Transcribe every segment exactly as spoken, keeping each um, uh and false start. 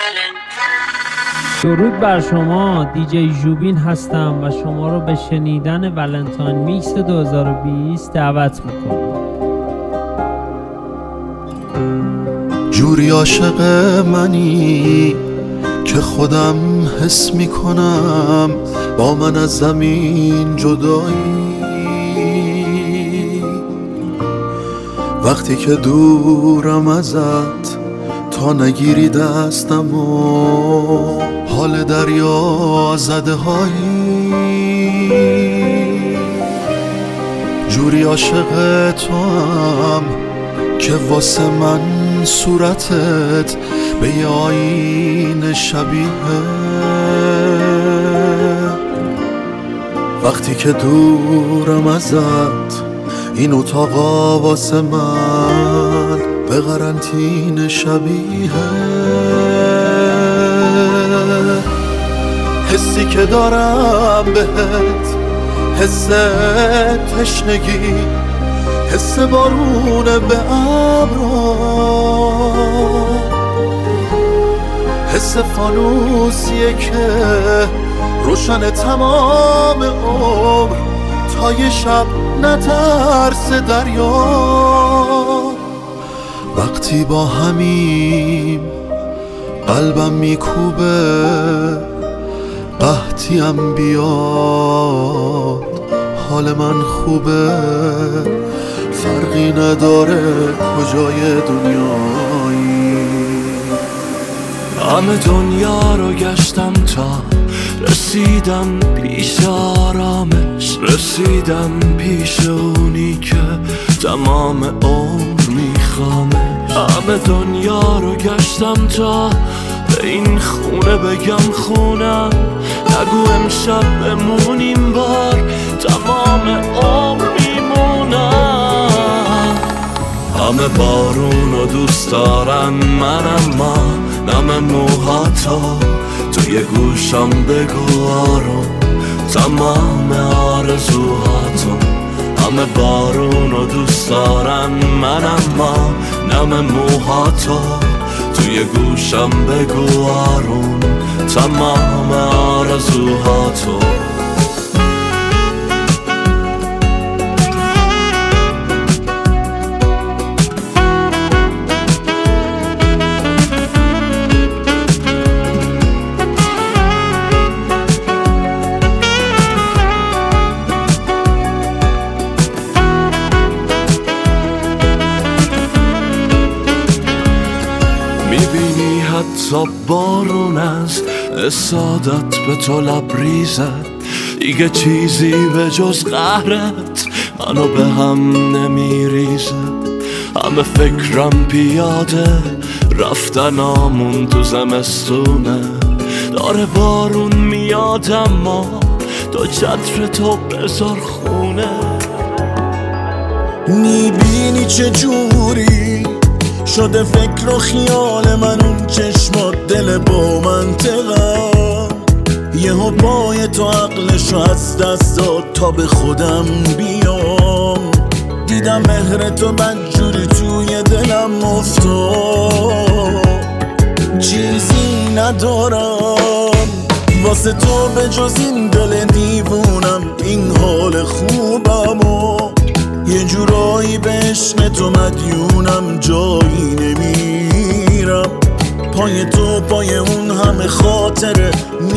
درود بر شما، دیجی ژوبین هستم و شما رو به شنیدن ولنتاین میکس دو هزار و بیست دعوت میکنم. جوری عاشق منی که خودم حس میکنم با من از زمین جدایی، وقتی که دورم ازت تا نگیری دستم و حال دریا زده هایی. جوری عاشق تو هم که واسه من صورتت به یه آینه شبیه، وقتی که دورم ازت این اتاقا واسه من به قرنطینه شبیه. حسی که دارم بهت حس تشنگی، حس بارون به ابرا، حس فانوسیه که روشن تمام عمر تا یه شب نترس دریا. وقتی با همیم قلبم میکوبه قحطیم بیاد، حال من خوبه فرقی نداره کجای دنیایی. همه دنیا رو گشتم تا رسیدم پیش آرامش، رسیدم پیش اونی که تمام عمر میخوامش. همه دنیا رو گشتم تا به این خونه بگم خونم، نگو امشب بمونیم بار تمام عمر میمونم. همه بارون رو دوست دارن من، اما نم موهاتو توی گوشم بگو آروم تمام آرزوهاتو. همه بارون رو دوست دارن من، اما نم موهاتو توی گوشم بگو آروم تمام آرزوهاتو. میبینی حتی بارون از اسادت به تو لبریزه، دیگه چیزی به جز قهرت منو به هم نمیریزه. همه فکرم پیاده رفتنامون تو زمستونه، داره بارون میاد اما تو چتر تو بذار خونه. میبینی چه جوری شده فکر و خیال من، اون چشمات دل با منطقم، یهو پای تو عقلشو از دست داد تا به خودم بیام. دیدم مهر تو بدجوری توی دلم افتاد، چیزی ندارم واسه تو به جز این دل دیوونم، این حال خوبم و یه جورایی به عشق تو مدیونم، جایی نمیرم پای تو، پای اون همه خاطره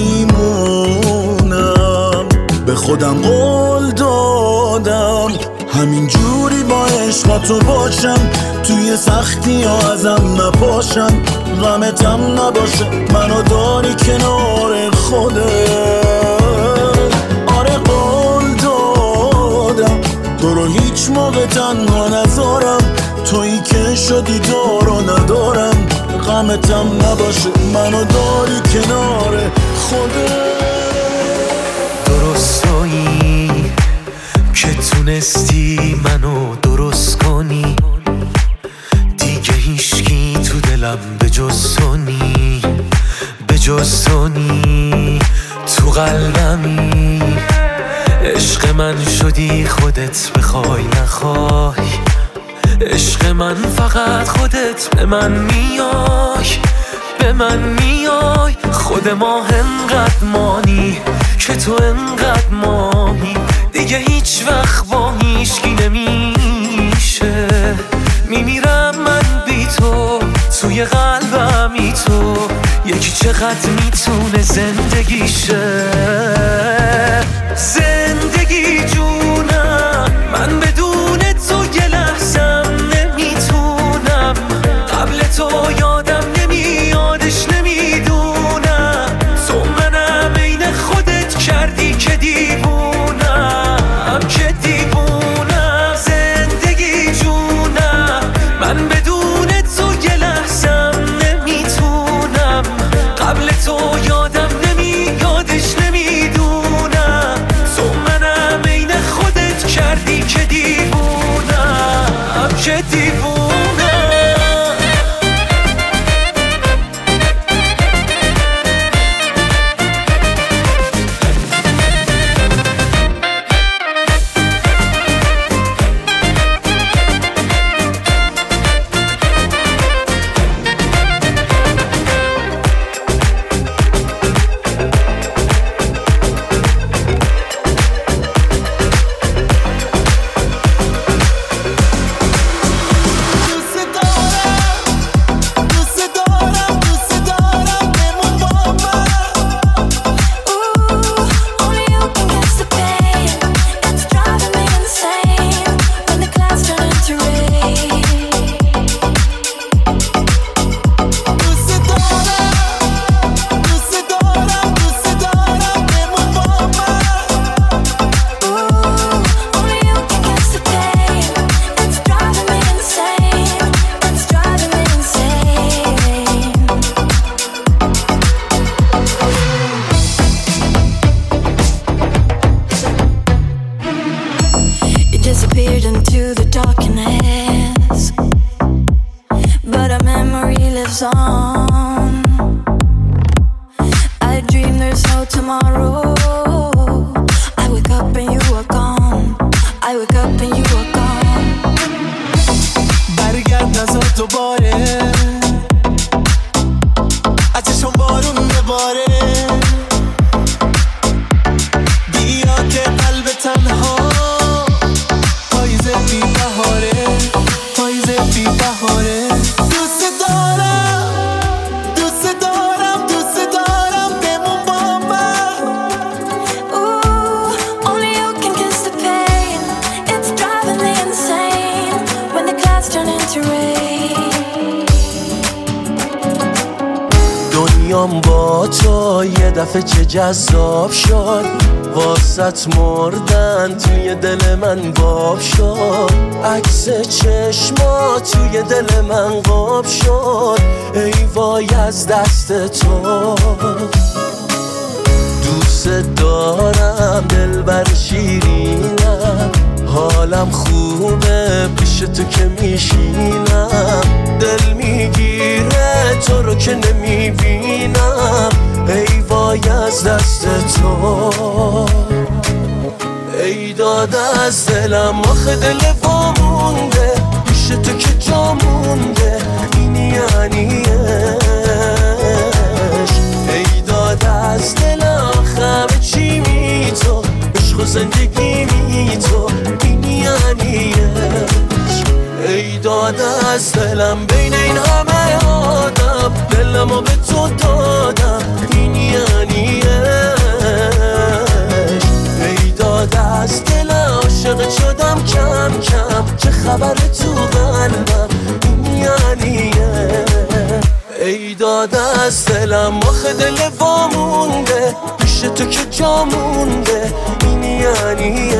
میمونم. به خودم قول دادم همین جوری با عشق تو باشم، توی سختی ها ازم نپاشم، غمتم نباشه منو داری کنار خودت. آره قول دادم تو رو هیچ موقع تنها نذارم، تویی که شدی دارو ندارم، غمتم نباشه منو داری کنار خودت. درست تویی که تونستی منو درست کنی، دیگه هیچکی تو دلم به جز تو نی، به جز تو نی، تو قلبمی عشق من شدی خودت بخوای نخوای، عشق من فقط خودت به من میای، به من میای. خود ما انقدر مانی که تو انقدر مانی، دیگه هیچ وقت با هیچکی نمیشه. میمیرم من بی تو، توی قلبمی تو، یکی چقدر میتونه زندگیشه. زندگی جونم، من بدون تو یه لحظم نمیتونم. قبل تو یادم نمیادش نمیدونم. تو منم عین خودت کردی که دیوونم، که دیوونم. زندگی جونم، من بدون تو یه لحظم نمیتونم. قبل تو یادم نمیادش نمیدونم. تو منم عین خودت کردی که دیوونم، که دیوونم. Disappeared into the darkness, but a memory lives on. I dream there's no tomorrow. I wake up and you are gone. I wake up and you are gone. برگرد نزار دوباره، ازشون بارون بباره. بیا که قلب تنها پاییزه بی بهاره، پاییزه بی بهاره. دوست دارم، دوست دارم، دوست دارم، بمون با من. Ooh, only you can kiss the pain. It's driving me insane when the clouds turn into rain. دنیام با تو یه دفعه چه جذاب شد، واسط مردن توی دل من باب شد. عکس چشما توی دل من قاب شد. ای وای از دست تو، دوست دارم دلبر شیرینم. حالم خوبه پیش تو که میشینم. دل میگیره تو رو که نمیبینم. ای وای از دست تو، ای داد از دلم. آخه دل وامونده پیش تو که جا مونده. این یعنی عشق. ای داد از دلم، همه چی می تو، عشق و زندگی می تو. این یعنی عشق. ای داد از دلم، بین این همه آدم دلمو به تو دادم. این یعنی عشق. ای داد از دلم، عاشق شدم کم کم. چه خبر تو قلبم، این یعنی عشق. ای داد از دلم، آخه دل وامونده پیش تو که جا مونده. این یعنی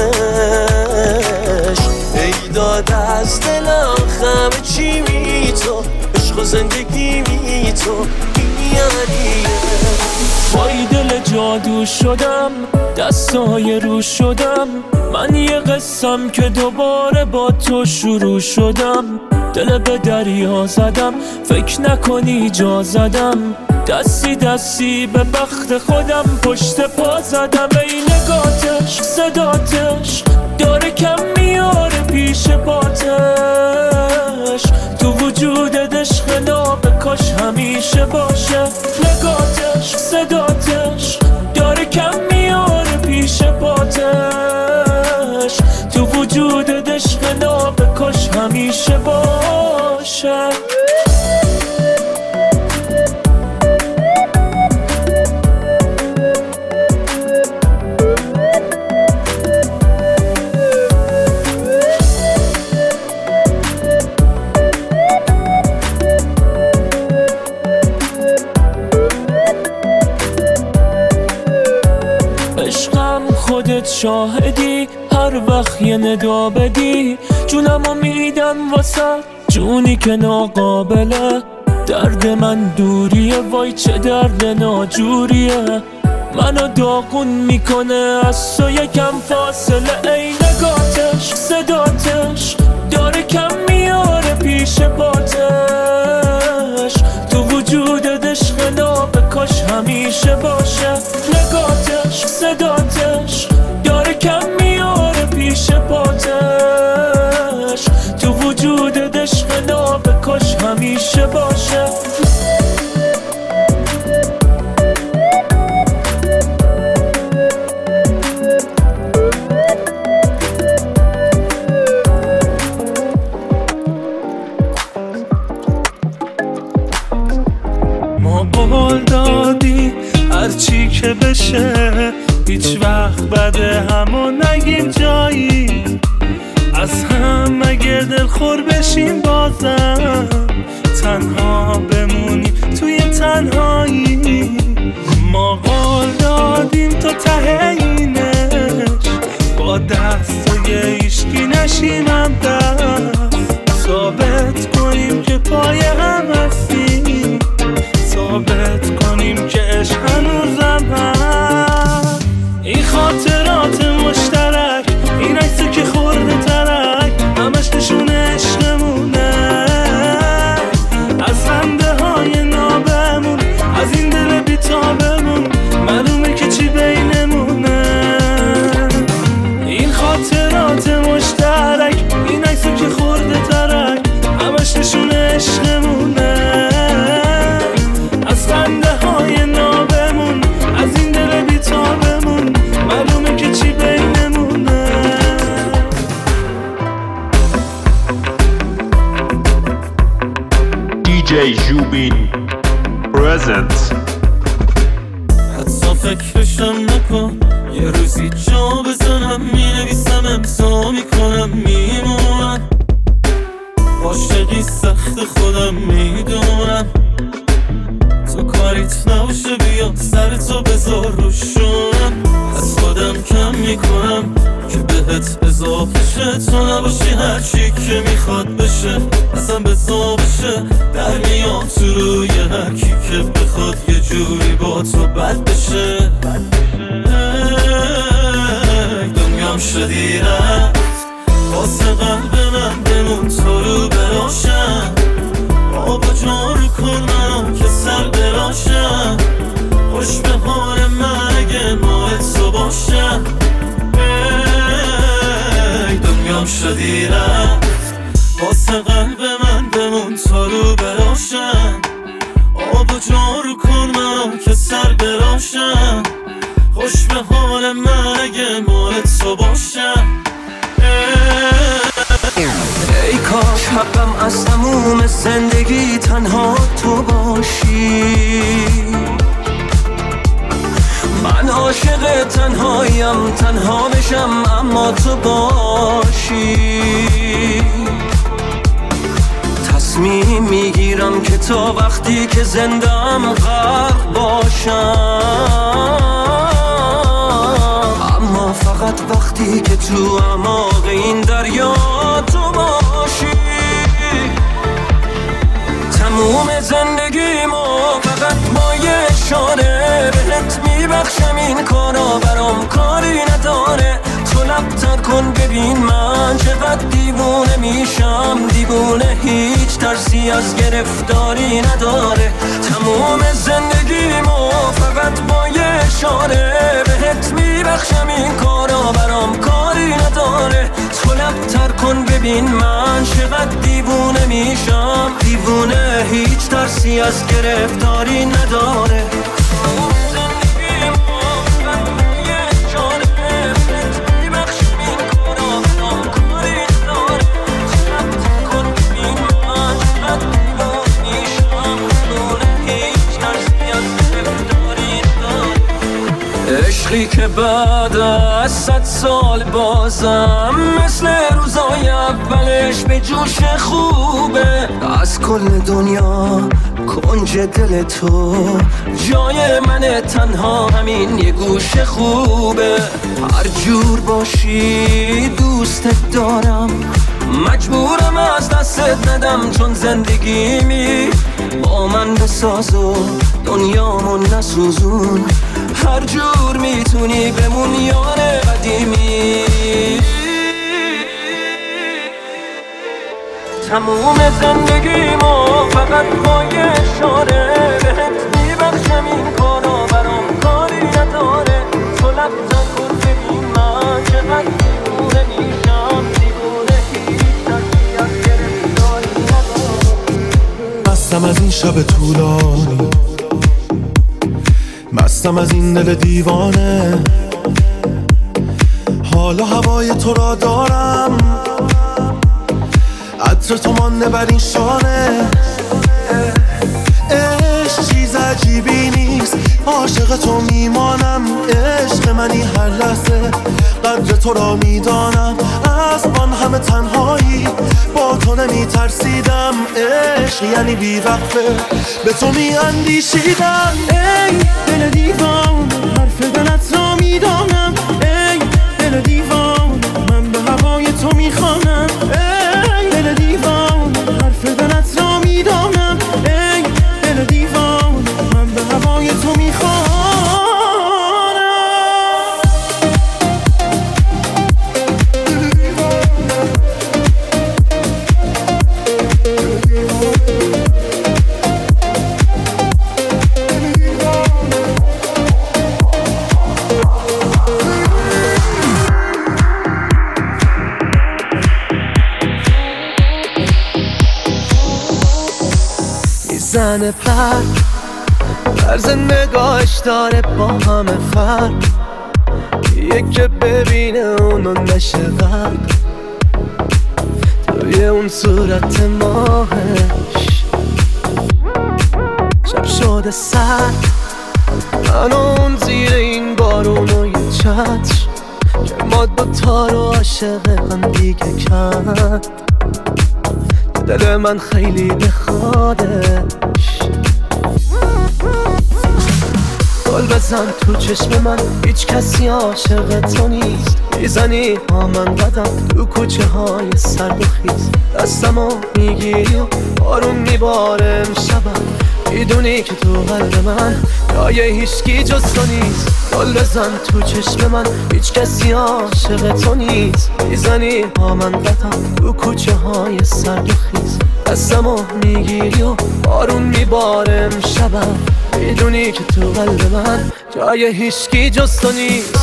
عشق. ای داد از دلم، همه چی می تو، عشق و زندگی می تو. این یعنی وای دل جادو شدم، دستای رو شدم. من یه قسم که دوباره با تو شروع شدم. دل به دریا زدم، فکر نکنی جا زدم. دستی دستی به بخت خودم پشت پا زدم. ای نگاتش صداتش داره کم میاره پیش پاتش. تو وجودت عشق ناب کاش همیشه باشه. نگاتش گاتش صداتش داره کم میاره پیش پاتش تو وجود عشق ناب کاش همیشه باشه خودت شاهدی هر وقت یه ندا بدی جونمو میدم واسه جونی که ناقابله درد من دوریه وای چه درد ناجوریه منو داغون میکنه از تو یکم فاصله ای نگاتش صداتش داره کم میاره پیش پاتش تو وجود عشق ناب کاش همیشه باشه نگاتش صداتش داره کم میاره پیش پاتش تو وجود عشق ناب کاش همیشه باشه قول دادی هرچی که بشه هیچ وقت بده همو نگیم جایی از هم مگه دلخور بشیم بازم تنها بمونیم توی تنهایی ما قول دادیم تا ته اینش با دستای ایشکی نشیم هم دست ثابت کنیم که پای هم هستیم ثابت کنیم که عشق هنوزم هست این خاطرات مشترک این عکسی که خورده ترک همش نشون عشقمونه از خنده های نابمون از این دل بیتابمون معلومه که چی بینمونه این خاطرات مشترک این عکسی که خورده ترک همش نشون عشقمونه خنده های نابمون از این دل بیتابمون معلومه که چی بینمونه دی جی ژوبین پرزنت حتی فکرشم نکن یه روزی جا بزنم مینویسم امضا میکنم میمونم عاشقی سخت خودم میدونم تو کاریت نباشه بیا سر تو بذار روشونم از خودم کم میکنم که بهت اضافه شه تو نباشی هرچی که میخواد بشه اصلا بزا بشه در میام تو روی هرکی که بخواد یه جوری با تو بد بشه دنیام شدی رفت واسه قلب من بمون تو رو براشم آبا جارو کن منم که سر براشم خوش به حال من اگه مال تو باشم ای دنیام شدی رفت واسه قلب من بمون تو رو براشم آبا جارو کن منم که سر براشم خوش به حال من اگه مال تو باشم ای کاش حقم از تموم زندگی تنها تو باشی من عاشق تنهاییم تنها بشم اما تو باشی تصمیم میگیرم که تا وقتی که زندم غرق باشم اما فقط وقتی که تو اعماق این دریا تو باشی تموم زندگیمو فقط با یه اشاره بهت میبخشم این کارا برام کاری نداره تو لب‌تر کن ببین من چقدر دیوونه میشم دیوونه هیچ ترسی از گرفتاری نداره تموم زندگیمو فقط با یه اشاره بهت میبخشم این کارا برام کاری نداره تو لب‌تر کن ببین من چقدر دیوونه میشم دیوونه هیچ ترسی از گرفتاری نداره عشقی که بعد از صد سال بازم مثل روزای اولش به جوش خوبه. از کل دنیا کنج دل تو جای من تنها همین یه گوش خوبه. هر جور باشی دوستت دارم، مجبورم از دستت ندم، چون زندگیمی با من بساز و دنیامو نسوزون. هر جور میتونی بمون یار قدیمی. تموم زندگیمو فقط با یه اشاره بهت میبخشم، این کارا برام کاری نداره. تو لبزن کن ببین من چقدر دیوونه میشم، دیوونه هیچ نکی از گرفتاری نداره. مستم از این شب طولانی، مستم از این دل دیوانه، حالا هوای تو را دارم، عطر تو مانده بر این شانه. عشق چیز عجیبی نیست، عاشق تو میمانم. عشق منی هر لحظه قدر تو را میدانم. از آن همه تنهایی با تو نمی ترسیدم. عشق یعنی بی وقفه به تو می اندیشیدم. ای دل دیوان حرف دلت را میدانم. ای دل دیوان من به هوای تو میخوانم. ای دل دیوان حرف دلت را میدانم. ای دل دیوان من به هوای تو میخوانم. زن پر طرز نگاهش داره با همه فرق، یکی ببینه اونو نشه غرق توی اون صورت ماهش. شب شده سرد، من اون زیر این بارون و یه چتر که ما دوتا رو عاشق هم دیگه کرد. دل من خیلی بخوادش، گل بزن تو چشم من، هیچ کسی عاشق تو نیست. میزنی با من قدم تو کوچه های سرد و خیز، دستمو میگیری و بارون میباره امشبم. میدونی که تو قلب من جای هیچکی جز تو نیست. گل بزن تو چشم من، هیچ کسی عاشق تو نیست. میزنی با من قدم تو کوچه های سرد و خیز، دستمو میگیری و بارون میباره امشبم. میدونی که تو قلب من جای هیچکی جز تو نیست.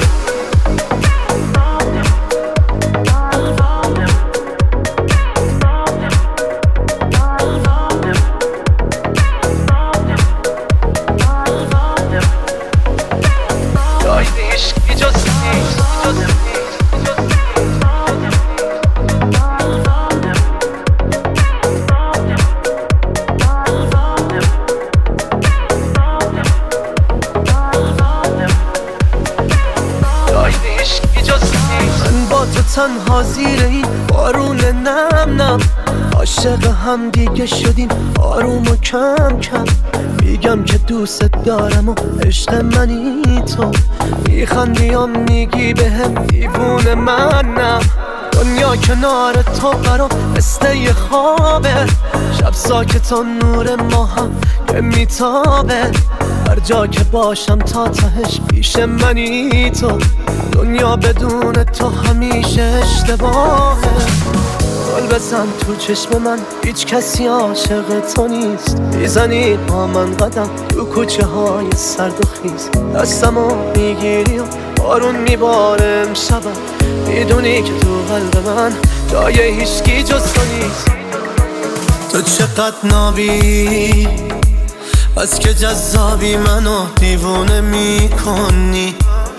تنها زیر این بارون نم نم، عاشق هم دیگه شدیم آروم و کم کم. میگم که دوست دارم و عشق منی تو، میخندیم میگی به هم دیوونه منم. دنیا کنار تو برام مثل یه خوابه، شب ساکت و نور ما هم که میتابه. هر جا که باشم تا تهش پیش منی تو، دنیا بدون تو همیشه اشتباهه. گل بزن تو چشم من، هیچ کسی عاشق تو نیست. میزنی با من قدم تو کوچه های سرد و خیز، دستمو میگیری و بارون میباره امشبم. میدونی که تو قلب من جای هیچکی جز تو نیست. تو چقدر نابی، بس که جذابی، منو دیوونه میکنی.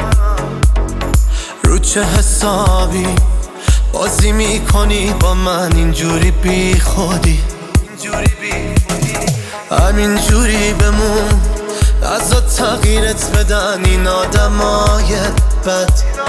رو چه حسابی بازی میکنی با من اینجوری بی خودی؟ همینجوری بمون، ازت تغییرت بدن این آدمای بد.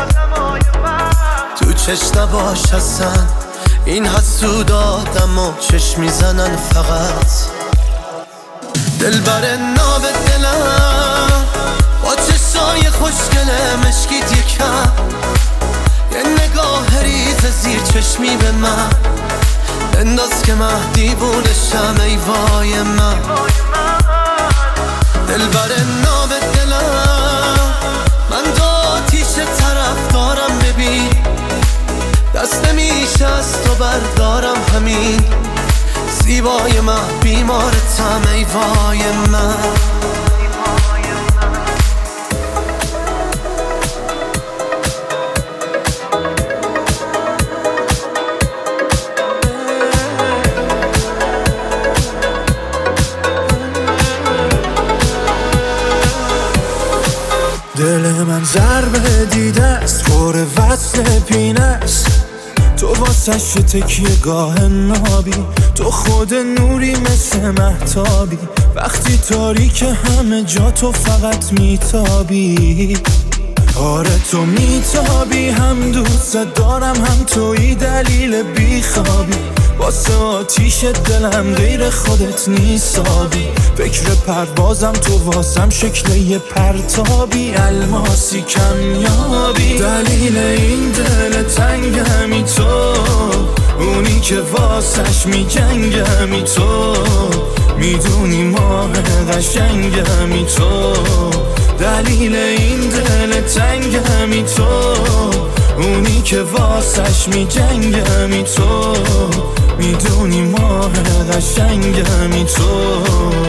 تو چشم نباش هستن این حسود آدم و چشم میزنن فقط. دل بر ناب دلم با چشای خوشگله مشکیت یکم، یه نگاه ریز زیر چشمی به من انداز که من دیوونشم ای وای من. دل بر ناب دلم من دو آتیش طرف دارم ببین، دست نمیشه از تو بردارم همین. زیبای من بیمارتم ای وای من. دل من ضربه دیده است پر وصل پینه است، تو واسش تکیه گاه نابی، تو خود نوری مثل مهتابی، وقتی تاریک همه جا تو فقط میتابی. آره تو میتابی، هم دوست دارم هم توی دلیل بیخوابی، واسه آتیش دلم غیر خودت نیستابی. فکر پروازم تو واسم شکل یه پرتابی، الماسی کمیابی. دلیل این دل تنگمی تو، اونی که واسش میجنگمی تو، میدونی ماه قشنگمی تو. دلیل این دل تنگمی تو، اونی که واسش میجنگمی تو، میدونی ماه قشنگمی تو.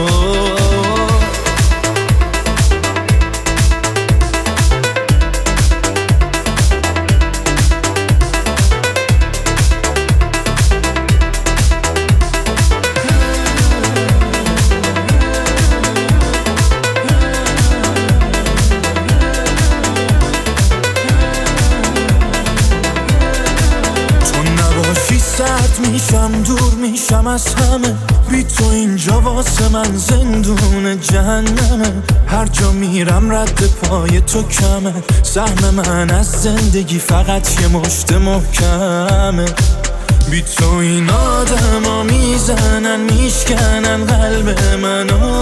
میشم دور میشم از همه، بی تو اینجا واسه من زندون جهنمه. هر جا میرم رد پای تو کمه، سهم من از زندگی فقط یه مشت محکمه. بی تو این آدم ها میزنن میشکنن قلب منو،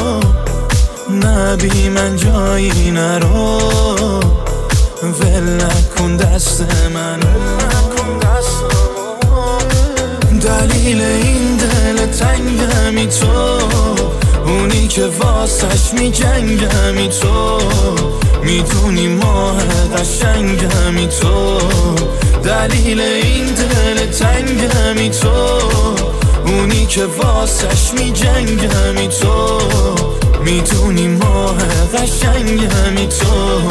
نه بی من جایی نرو، ول نکن دست منو. دلیل این دل تنگمی تو، اونی که واسش میجنگمی تو، میدونی ماه قشنگمی تو. دلیل این دل تنگمی تو، اونی که واسش میجنگمی تو، میدونی ماه قشنگمی تو.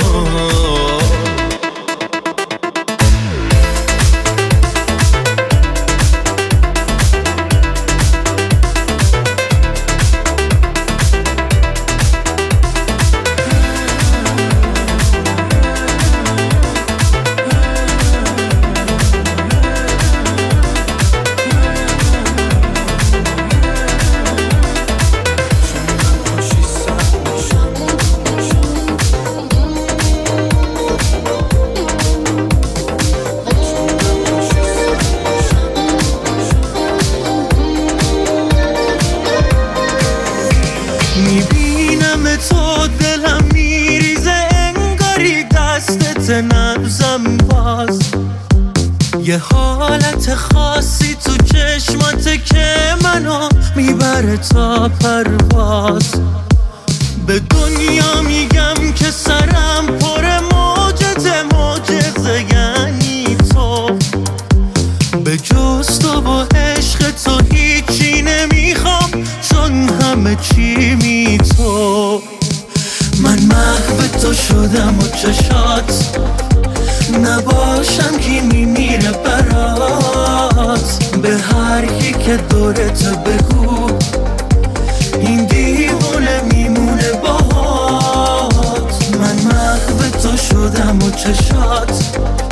میبینم تو دلم میریزه انگاری دستت نبزم باز، یه حالت خاصی تو چشماته که منو میبره تا پرواز. به دنیا میگم که سرم پر موجته، معجزه یعنی تو. به جز تو و عشق تو هیچی نمیخوام، چون همه چی می تو. من محو تو شدم و چشات نباشم کی میمیره برات. به هر کی که دورت بگو این دیوونه میمونه باهات. من محو تو شدم و چشات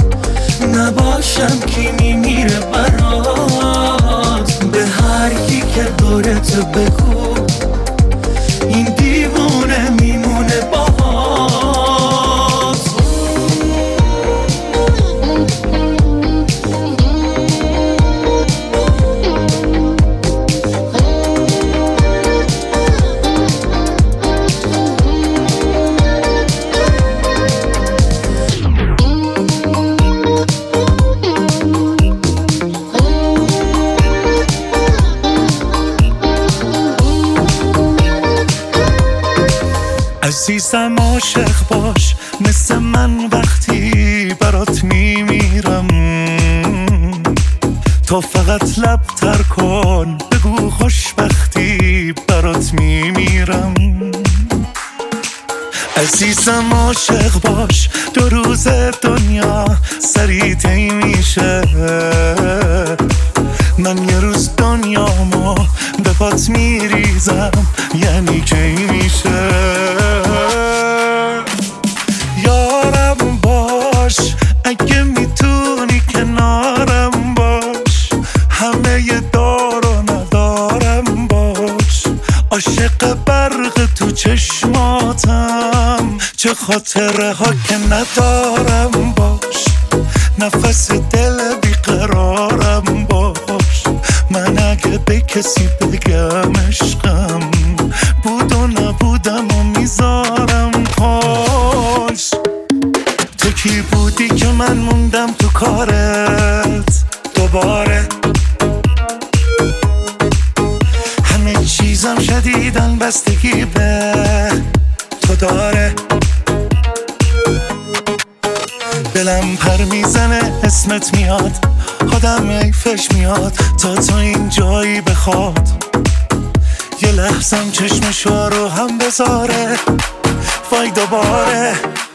نباشم کی میمیره برات. به هر کی که دورت بگو این دیوونه میمونه باهات. عزیزم عاشق باش مثل من وقتی برات میمیرم، تو فقط لب تر کن بگو خوشبختی برات میمیرم. عزیزم عاشق باش دو روز دنیا سری طی میشه، من یه روز دنیامو به پات میریزم یعنی کی میشه. یارم باش اگه میتونی کنارم باش، همه ی دار و ندارم باش، عاشق برق تو چشماتم چه خاطره ها که ندارم باش، نفس دل بیقرارم باش، من اگه به کسی بگم عشقم بود و نبودم و میذارم پاش. تو کی بودی که من موندم تو کارت دوباره، همه چیزم شدیدن بستگی به تو داره، دلم پر میزنه اسمت میاد، آدم ایفش میاد تا تو این جایی بخواد، یه لحظم چشمشو رو هم بذاره وای دوباره.